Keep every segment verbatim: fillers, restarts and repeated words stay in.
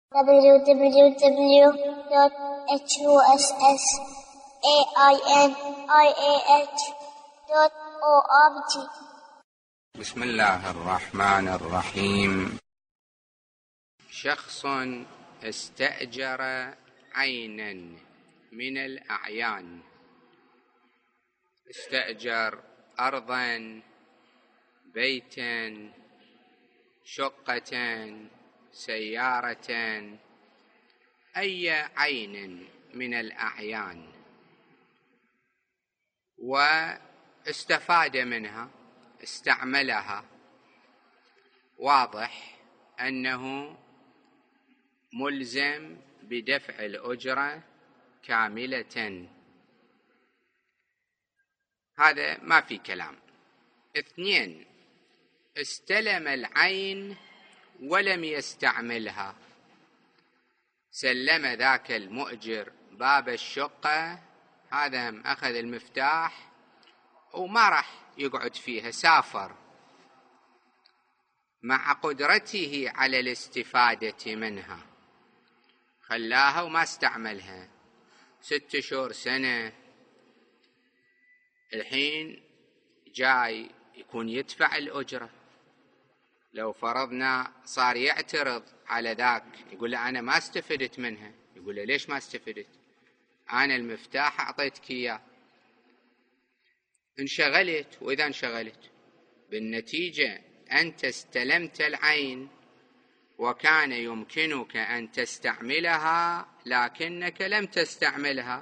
w w w dot huss ain I A H dot org. بسم الله الرحمن الرحيم. شخص استأجر عينا من الأعيان، استأجر أرضا، بيتا، شقة، سيارة، أي عين من الأعيان، واستفاد منها، استعملها. واضح أنه ملزم بدفع الأجرة كاملة، هذا ما في كلام. اثنين، استلم العين ولم يستعملها، سلم ذاك المؤجر باب الشقة، هذا هم أخذ المفتاح وما راح يقعد فيها، سافر مع قدرته على الاستفادة منها، خلاها وما استعملها ست شهور، سنة. الحين جاي يكون يدفع الأجرة. لو فرضنا صار يعترض على ذاك، يقول له أنا ما استفدت منها، يقول له ليش ما استفدت؟ أنا المفتاح أعطيتك إياه، انشغلت. وإذا انشغلت بالنتيجة أنت استلمت العين وكان يمكنك أن تستعملها لكنك لم تستعملها،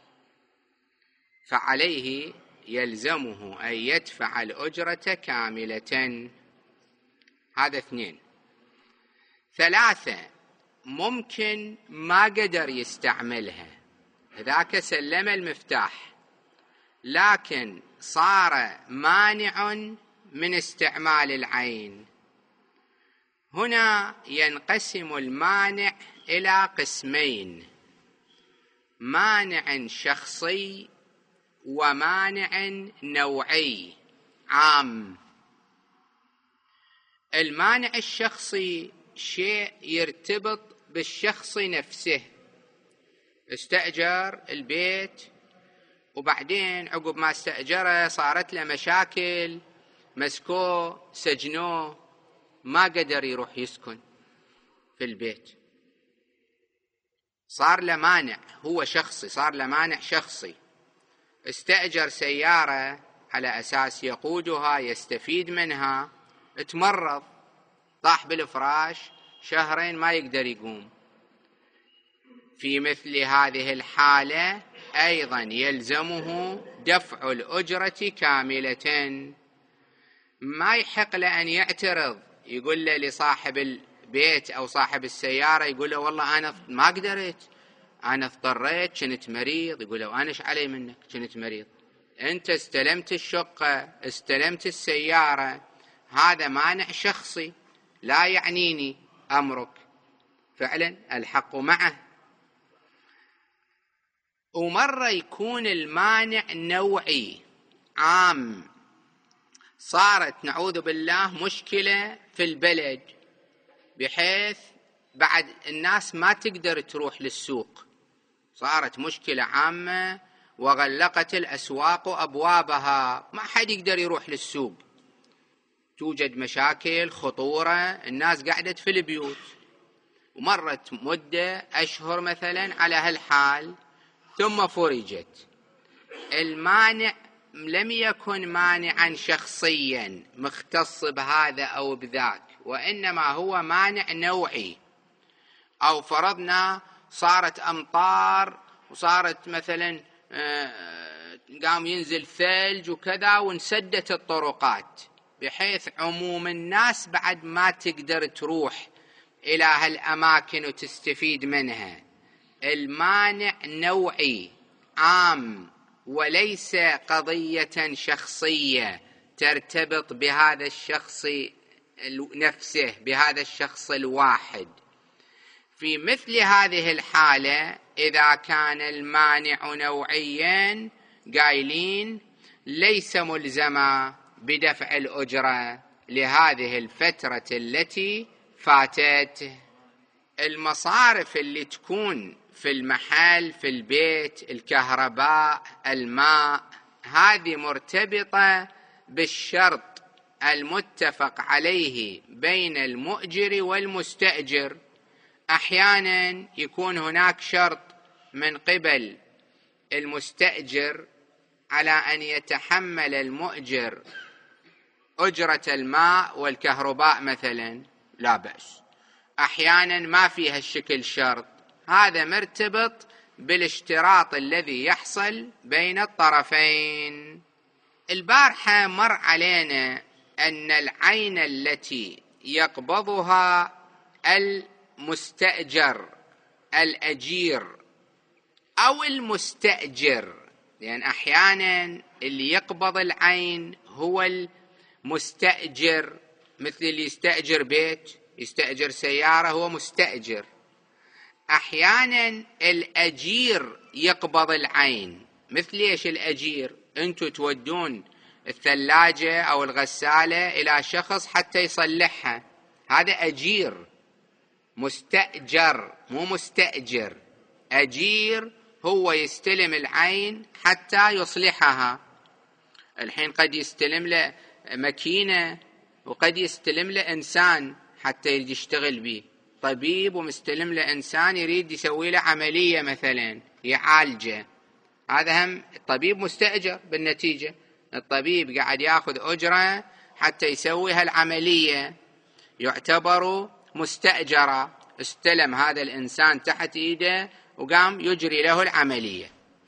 فعليه يلزمه أن يدفع الأجرة كاملة. هذا اثنين. ثلاثة، ممكن ما قدر يستعملها، ذاك سلم المفتاح لكن صار مانع من استعمال العين. هنا ينقسم المانع إلى قسمين: مانع شخصي ومانع نوعي عام. المانع الشخصي شيء يرتبط بالشخص نفسه، استأجر البيت وبعدين عقب ما استأجره صارت له مشاكل، مسكوه، سجنوه، ما قدر يروح يسكن في البيت، صار له مانع، هو شخصي، صار له مانع شخصي. استأجر سيارة على أساس يقودها، يستفيد منها، اتمرض، طاح بالفراش شهرين ما يقدر يقوم. في مثل هذه الحالة أيضا يلزمه دفع الأجرة كاملة. ما يحق له أن يعترض، يقول له لصاحب البيت أو صاحب السيارة، يقول له والله أنا ما قدرت، أنا اضطريت، كنت مريض. يقول له أنا إيش علي منك كنت مريض؟ أنت استلمت الشقة، استلمت السيارة، هذا مانع شخصي لا يعنيني أمرك، فعلا الحق معه. ومرة يكون المانع نوعي عام، صارت نعوذ بالله مشكلة في البلد بحيث بعد الناس ما تقدر تروح للسوق، صارت مشكلة عامة وغلقت الأسواق أبوابها، ما حد يقدر يروح للسوق، توجد مشاكل، خطورة، الناس قعدت في البيوت. ومرت مدة أشهر مثلا على هالحال، ثم فرجت. المانع لم يكن مانعا شخصيا مختص بهذا أو بذاك، وإنما هو مانع نوعي. أو فرضنا صارت أمطار وصارت مثلا قام ينزل ثلج وكذا وانسدت الطرقات، بحيث عموم الناس بعد ما تقدر تروح إلى هالأماكن وتستفيد منها. المانع نوعي عام وليس قضية شخصية ترتبط بهذا الشخص نفسه، بهذا الشخص الواحد. في مثل هذه الحالة إذا كان المانع نوعيا، قايلين ليس ملزما بدفع الأجرة لهذه الفترة التي فاتت. المصارف اللي تكون في المحل، في البيت، الكهرباء، الماء، هذه مرتبطة بالشرط المتفق عليه بين المؤجر والمستأجر. أحيانا يكون هناك شرط من قبل المستأجر على أن يتحمل المؤجر أجرة الماء والكهرباء مثلا، لا بأس. أحيانا ما فيها الشكل شرط، هذا مرتبط بالاشتراط الذي يحصل بين الطرفين. البارحة مر علينا أن العين التي يقبضها المستأجر الأجير أو المستأجر، لأن أحيانا اللي يقبض العين هو المستأجر، مثل اللي يستأجر بيت، يستأجر سيارة، هو مستأجر. أحيانا الأجير يقبض العين، مثل إيش الأجير؟ أنتوا تودون الثلاجة أو الغسالة إلى شخص حتى يصلحها، هذا أجير. مستأجر مو مستأجر. أجير هو يستلم العين حتى يصلحها. الحين قد يستلم له ماكينة وقد يستلم له إنسان حتى يجي يشتغل به، طبيب ومستلم له إنسان يريد يسوي له عملية مثلا يعالجه، هذا هم الطبيب مستأجر. بالنتيجة الطبيب قاعد يأخذ أجرة حتى يسوي هالعملية، يعتبر مستأجرة. استلم هذا الإنسان تحت إيده وقام يجري له العملية.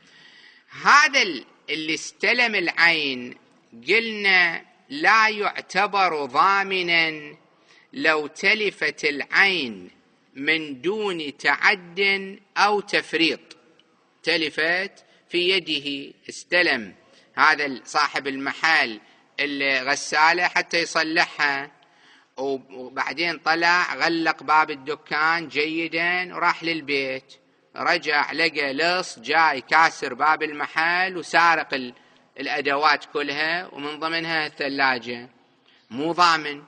هذا اللي استلم العين قلنا لا يعتبر ضامنا لو تلفت العين من دون تعد أو تفريط. تلفت في يده، استلم هذا صاحب المحل الغسالة حتى يصلحها، وبعدين طلع غلق باب الدكان جيدا وراح للبيت، رجع لقى لص جاي كاسر باب المحل وسارق الأدوات كلها ومن ضمنها الثلاجة، مو ضامن.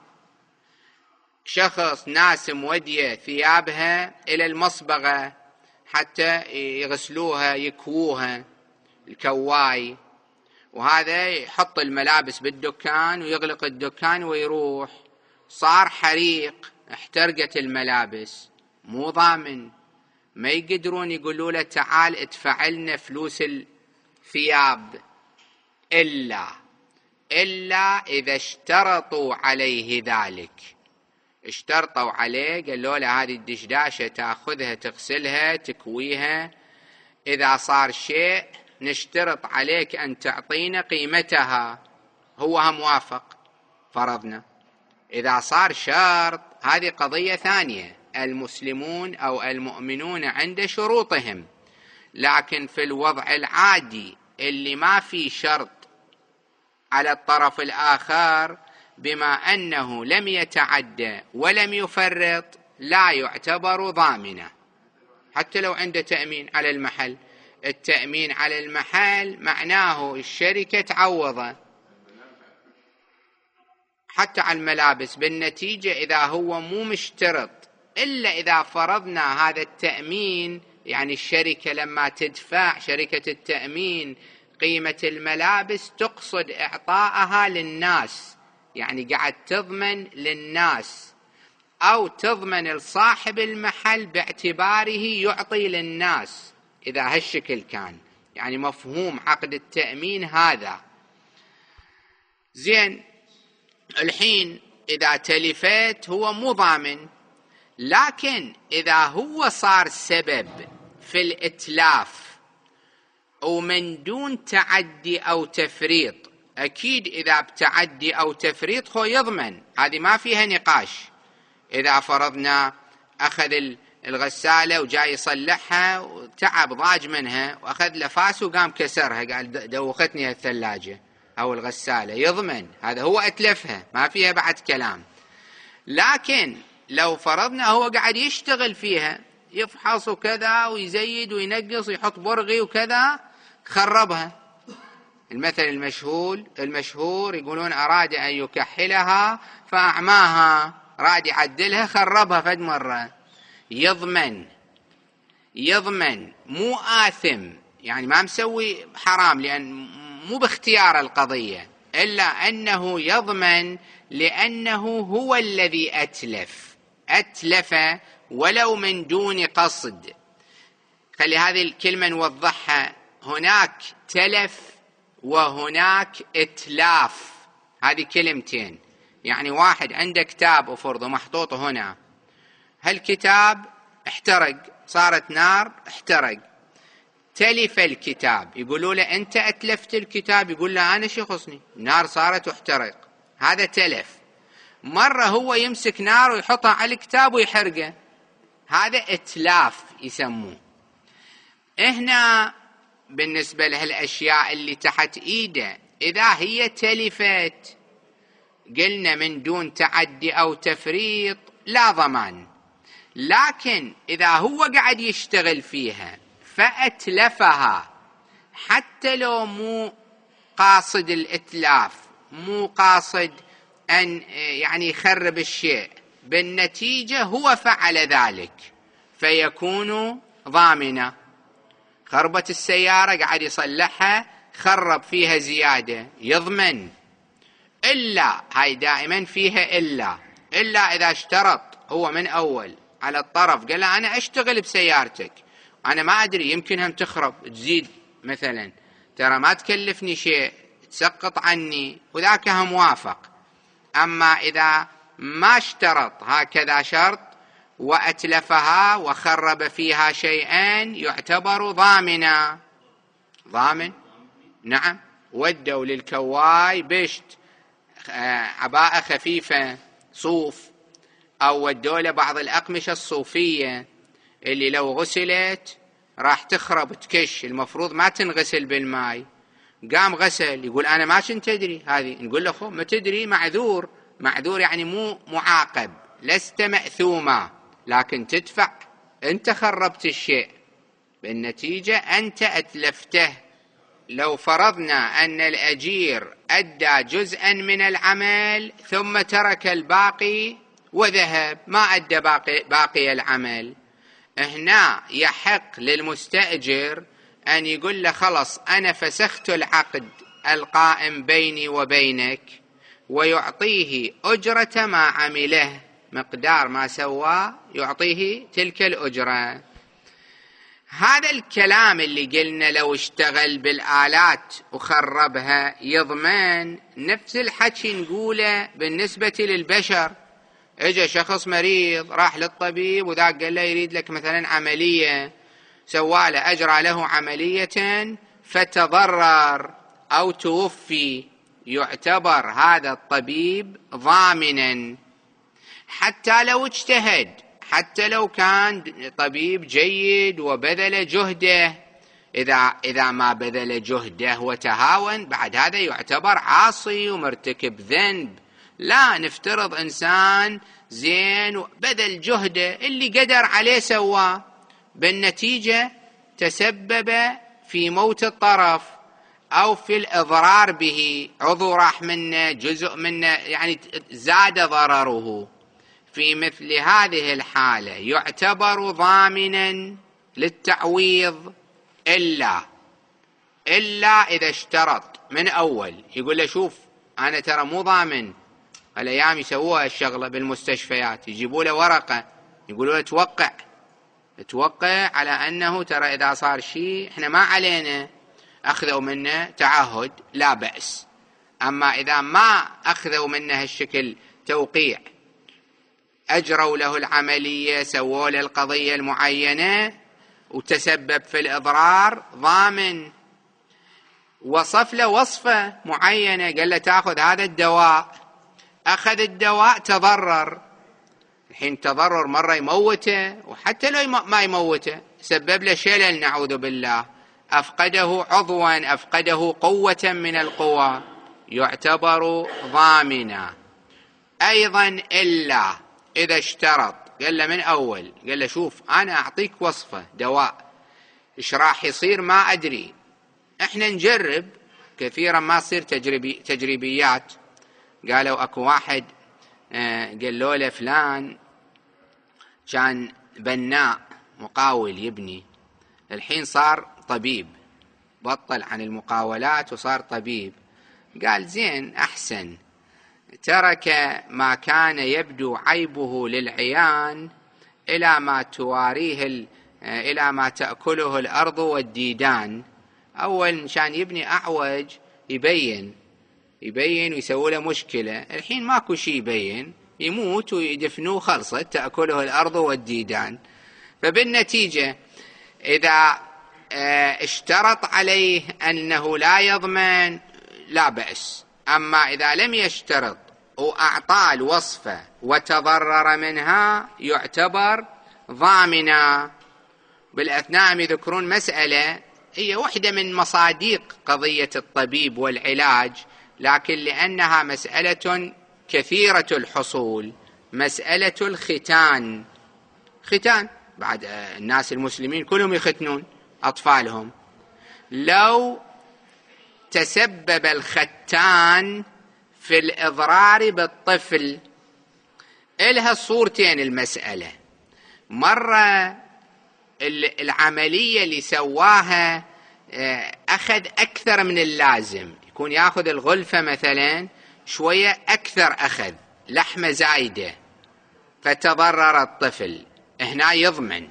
شخص ناس مودية ثيابها إلى المصبغة حتى يغسلوها يكووها الكواي، وهذا يحط الملابس بالدكان ويغلق الدكان ويروح، صار حريق، احترقت الملابس، مو ضامن. ما يقدرون يقولوا له تعال ادفع لنا فلوس الثياب إلا إلا إذا اشترطوا عليه ذلك. اشترطوا عليه، قالوا له هذه الدشداشة تأخذها تغسلها تكويها، إذا صار شيء نشترط عليك أن تعطينا قيمتها، هو موافق، فرضنا. إذا صار شرط هذه قضية ثانية، المسلمون أو المؤمنون عند شروطهم. لكن في الوضع العادي اللي ما في شرط على الطرف الآخر، بما أنه لم يتعدى ولم يفرط، لا يعتبر ضامنا. حتى لو عنده تأمين على المحل، التأمين على المحل معناه الشركة تعوضه حتى على الملابس. بالنتيجة إذا هو مو مشترط، إلا إذا فرضنا هذا التأمين، يعني الشركة لما تدفع شركة التأمين قيمة الملابس تقصد إعطائها للناس، يعني قاعد تضمن للناس، أو تضمن لصاحب المحل باعتباره يعطي للناس، إذا هالشكل كان، يعني مفهوم عقد التأمين هذا. زين، الحين إذا تلفت هو مو ضامن، لكن إذا هو صار سبب في الإتلاف ومن دون تعدي أو تفريط، أكيد إذا بتعدي أو تفريط هو يضمن، هذه ما فيها نقاش. إذا فرضنا أخذ الغسالة وجاي يصلحها وتعب ضاج منها وأخذ لفاس وقام كسرها، قال دوختني الثلاجة أو الغسالة، يضمن، هذا هو أتلفها، ما فيها بعد كلام. لكن لو فرضنا هو قاعد يشتغل فيها، يفحص وكذا ويزيد وينقص ويحط برغي وكذا، خربها. المثل المشهور المشهور يقولون أراد أن يكحلها فأعماها، راد يعدلها خربها فد مرة. يضمن يضمن مو آثم، يعني ما مسوي حرام لأن مو باختيار القضية، إلا أنه يضمن لأنه هو الذي أتلف أتلف ولو من دون قصد. خلي هذه الكلمة نوضحها، هناك تلف وهناك إتلاف، هذه كلمتين. يعني واحد عنده كتاب أفرضه محطوط هنا، هالكتاب احترق، صارت نار احترق، تلف الكتاب، يقولوا له أنت أتلفت الكتاب، يقول له أنا شو يخصني، نار صارت واحترق، هذا تلف. مرة هو يمسك نار ويحطها على الكتاب ويحرقه، هذا إتلاف يسموه. هنا بالنسبة لهالأشياء اللي تحت إيده إذا هي تلفت قلنا من دون تعدي أو تفريط لا ضمان، لكن إذا هو قاعد يشتغل فيها فأتلفها حتى لو مو قاصد الإتلاف، مو قاصد أن يعني يخرب الشيء، بالنتيجة هو فعل ذلك فيكون ضامنا. خربت السيارة قاعد يصلحها، خرب فيها زيادة، يضمن. إلا هاي دائما فيها إلا إلا إذا اشترط هو من أول على الطرف، قال له أنا أشتغل بسيارتك، أنا ما أدري يمكن هم تخرب تزيد مثلا، ترى ما تكلفني شيء، تسقط عني، وذاك هم موافق. أما إذا ما اشترط هكذا شرط وأتلفها وخرب فيها شيئين يعتبر ضامنا. ضامن، نعم. ودوا للكواي بشت عباءة خفيفة صوف، أو ودوا له بعض الأقمشة الصوفية اللي لو غسلت راح تخرب تكش، المفروض ما تنغسل بالماء، قام غسل، يقول أنا ما كنت أدري هذه، نقول له خو ما تدري معذور. معذور يعني مو معاقب، لست مأثوما، لكن تدفع، أنت خربت الشيء، بالنتيجة أنت أتلفته. لو فرضنا أن الأجير أدى جزءا من العمل ثم ترك الباقي وذهب، ما أدى باقي, باقي العمل، هنا يحق للمستأجر أن يقول له خلص أنا فسخت العقد القائم بيني وبينك، ويعطيه أجرة ما عمله، مقدار ما سوى يعطيه تلك الأجرة. هذا الكلام اللي قلنا لو اشتغل بالآلات وخربها يضمن، نفس الحكي نقوله بالنسبة للبشر. اجى شخص مريض راح للطبيب وذاك قال له يريد لك مثلا عملية، سواله أجرى له عملية فتضرر أو توفي، يعتبر هذا الطبيب ضامنا حتى لو اجتهد، حتى لو كان طبيب جيد وبذل جهده. إذا, إذا ما بذل جهده وتهاون بعد هذا يعتبر عاصي ومرتكب ذنب. لا، نفترض إنسان زين وبذل جهده اللي قدر عليه سواه، بالنتيجة تسبب في موت الطرف أو في الإضرار به، عضو راح منه، جزء منه، يعني زاد ضرره. في مثل هذه الحالة يعتبر ضامنا للتعويض، إلا إلا إذا اشترط من أول، يقول له شوف أنا ترى مو ضامن. الأيام يسووها الشغلة بالمستشفيات، يجيبوا له ورقة يقولوا له توقع توقع على أنه ترى إذا صار شيء إحنا ما علينا، أخذوا منه تعهد لا بأس. أما إذا ما أخذوا منه الشكل توقيع، أجروا له العملية، سووا له القضية المعينة وتسبب في الإضرار، ضامن. وصف له وصفة معينة، قال له تأخذ هذا الدواء، أخذ الدواء تضرر، الحين تضرر مرة يموته، وحتى لو ما يموته سبب له شلل نعوذ بالله، أفقده عضوا، أفقده قوة من القوى، يعتبر ضامنا. أيضا إلا إذا اشترط، قال له من أول، قال له شوف أنا أعطيك وصفة دواء، إيش راح يصير ما أدري، إحنا نجرب، كثيرا ما تصير تجربي تجريبيات. قالوا أكو واحد قالوا له فلان كان بناء مقاول يبني، الحين صار طبيب، بطل عن المقاولات وصار طبيب. قال زين أحسن، ترك ما كان يبدو عيبه للعيان إلى ما تواريه إلى ما تأكله الأرض والديدان. أول مشان يبني أعوج يبين يبين ويسوي له مشكلة، الحين ماكو شيء يبين، يموت ويدفنوه، خلصت تأكله الأرض والديدان. فبالنتيجة إذا اشترط عليه أنه لا يضمن لا بأس، أما إذا لم يشترط وأعطاه الوصفة وتضرر منها يعتبر ضامنا. بالأثناء يذكرون مسألة هي واحدة من مصادق قضية الطبيب والعلاج، لكن لأنها مسألة كثيرة الحصول، مسألة الختان. ختان بعد الناس المسلمين كلهم يختنون أطفالهم. لو تسبب الختان في الإضرار بالطفل، إلها صورتين المسألة. مرة العملية اللي سواها أخذ أكثر من اللازم، يكون يأخذ الغلفة مثلا شوية أكثر، أخذ لحمة زايدة فتضرر الطفل، هنا يضمن.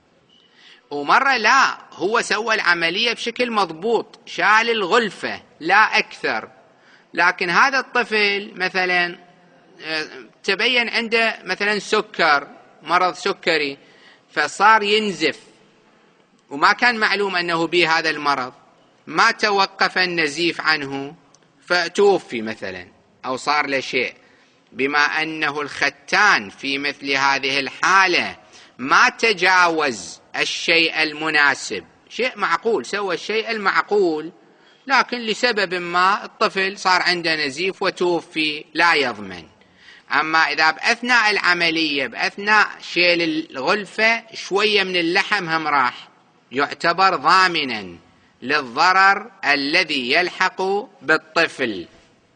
ومرة لا، هو سوى العملية بشكل مضبوط، شال الغلفة لا أكثر، لكن هذا الطفل مثلا تبين عنده مثلا سكر، مرض سكري، فصار ينزف وما كان معلوم أنه به هذا المرض، ما توقف النزيف عنه فتوفي مثلا، أو صار له شيء. بما أنه الختان في مثل هذه الحالة ما تجاوز الشيء المناسب، شيء معقول، سوى الشيء المعقول، لكن لسبب ما الطفل صار عنده نزيف وتوفي، لا يضمن. أما إذا بأثناء العملية بأثناء شيل الغلفة شوية من اللحم هم راح، يعتبر ضامنا للضرر الذي يلحق بالطفل.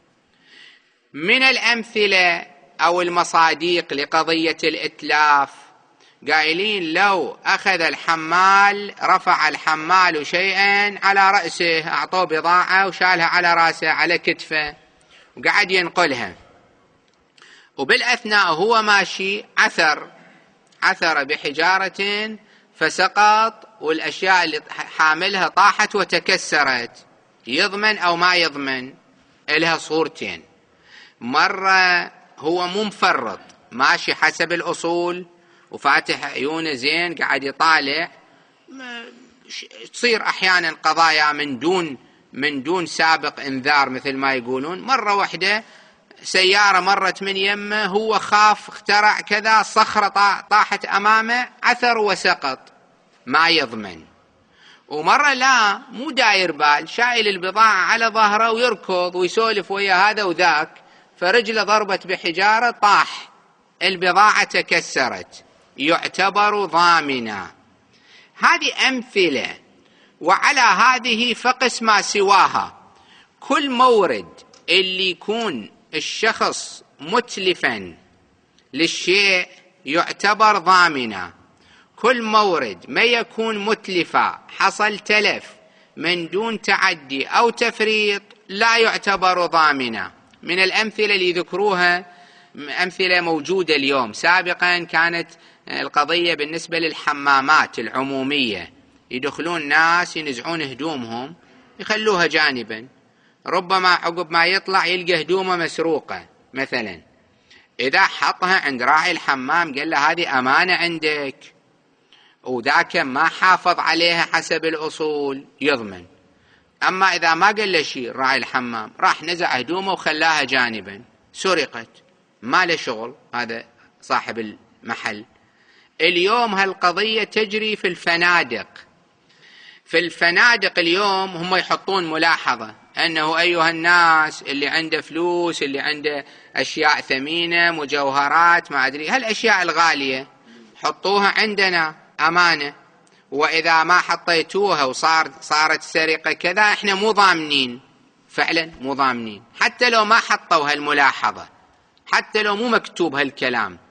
من الأمثلة أو المصادق لقضية الإتلاف، قائلين لو أخذ الحمال، رفع الحمال شيئا على رأسه، أعطوه بضاعة وشالها على رأسه على كتفه وقعد ينقلها، وبالأثناء هو ماشي عثر عثر بحجارة فسقط، والأشياء اللي حاملها طاحت وتكسرت، يضمن أو ما يضمن؟ إلها صورتين. مرة هو مو مفرط، ماشي حسب الأصول وفاتح عيونه زين قاعد يطالع، تصير أحيانا قضايا من دون من دون سابق انذار مثل ما يقولون. مرة واحدة سيارة مرت من يمه، هو خاف اخترع كذا، صخرة طاحت أمامه، عثر وسقط، ما يضمن. ومرة لا، مو داير بال، شايل البضاعة على ظهره ويركض ويسولف ويا هذا وذاك، فرجله ضربت بحجارة طاح، البضاعة تكسرت، يعتبر ضامنا. هذه أمثلة، وعلى هذه فقس ما سواها. كل مورد اللي يكون الشخص متلفا للشيء يعتبر ضامنا. كل مورد ما يكون متلفا، حصل تلف من دون تعدي أو تفريط، لا يعتبر ضامنا. من الأمثلة اللي ذكروها أمثلة موجودة اليوم، سابقا كانت القضية بالنسبة للحمامات العمومية، يدخلون ناس ينزعون هدومهم يخلوها جانبا، ربما عقب ما يطلع يلقى هدومه مسروقة مثلا، إذا حطها عند راعي الحمام قال له هذه أمانة عندك، وذاك ما حافظ عليها حسب الأصول، يضمن. أما إذا ما قال له شيء راعي الحمام، راح نزع هدومه وخلاها جانبا، سرقت، ما له شغل هذا صاحب المحل. اليوم هالقضية تجري في الفنادق. في الفنادق اليوم هم يحطون ملاحظة أنه أيها الناس اللي عنده فلوس، اللي عنده أشياء ثمينة، مجوهرات، ما أدري هالأشياء الغالية، حطوها عندنا أمانة، وإذا ما حطيتوها وصار صارت سرقة كذا إحنا مو ضامنين. فعلا مو ضامنين، حتى لو ما حطوا هالملاحظة، حتى لو مو مكتوب هالكلام.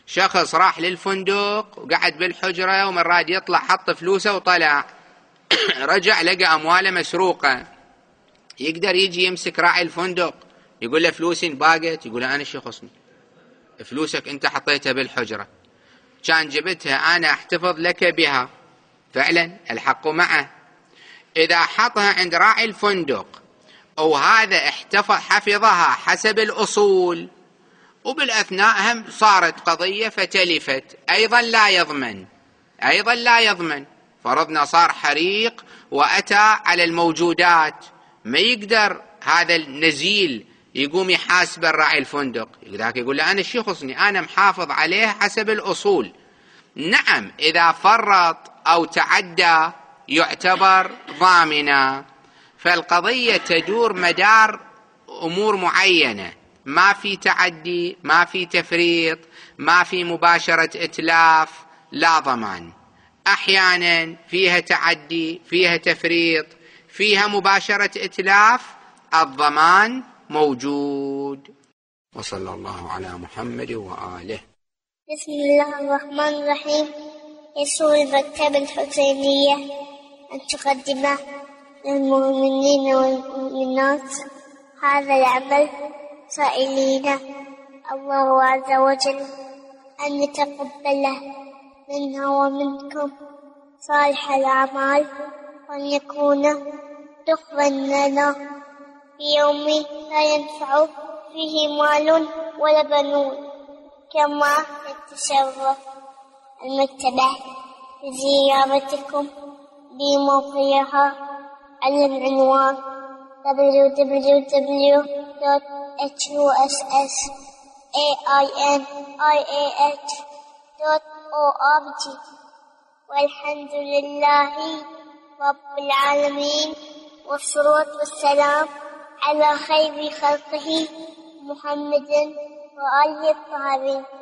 شخص راح للفندق وقعد بالحجرة ومن راد يطلع حط فلوسه وطلع رجع لقى أمواله مسروقة، يقدر يجي يمسك راعي الفندق يقول له فلوسي انباقت؟ يقول له أنا شو يخصني، فلوسك أنت حطيتها بالحجرة، كان جبتها أنا أحتفظ لك بها. فعلا الحق معه. إذا حطها عند راعي الفندق وهذا احتفظ حفظها حسب الأصول وبالأثناء هم صارت قضية فتلفت، أيضا لا يضمن، أيضا لا يضمن. فرضنا صار حريق وأتى على الموجودات، ما يقدر هذا النزيل يقوم يحاسب الراعي الفندق، ذاك يقول له أنا شو يخصني، أنا محافظ عليه حسب الأصول. نعم إذا فرط أو تعدى يعتبر ضامنا. فالقضية تدور مدار أمور معينة، ما في تعدي، ما في تفريط، ما في مباشرة إتلاف، لا ضمان. أحيانا فيها تعدي، فيها تفريط، فيها مباشرة إتلاف، الضمان موجود. وصلى الله على محمد وآله. بسم الله الرحمن الرحيم. يسر المكتبة الحسينية أن تقدم للمؤمنين والمؤمنات هذا العمل سائلين الله عز وجل أن يتقبله منا ومنكم صالح الأعمال، وأن يكون دخلا لنا في يوم لا ينفع فيه مال ولا بنون. كما يتشرف المكتبة بزيارتكم بموقعها على العنوان دبليو دبليو دبليو دوت إتش يو إس إس إيه آي إن آي إيه إتش دوت أو آر جي. والحمد لله رب العالمين، والصلاة والسلام على خير خلقه محمد وآله الطاهرين.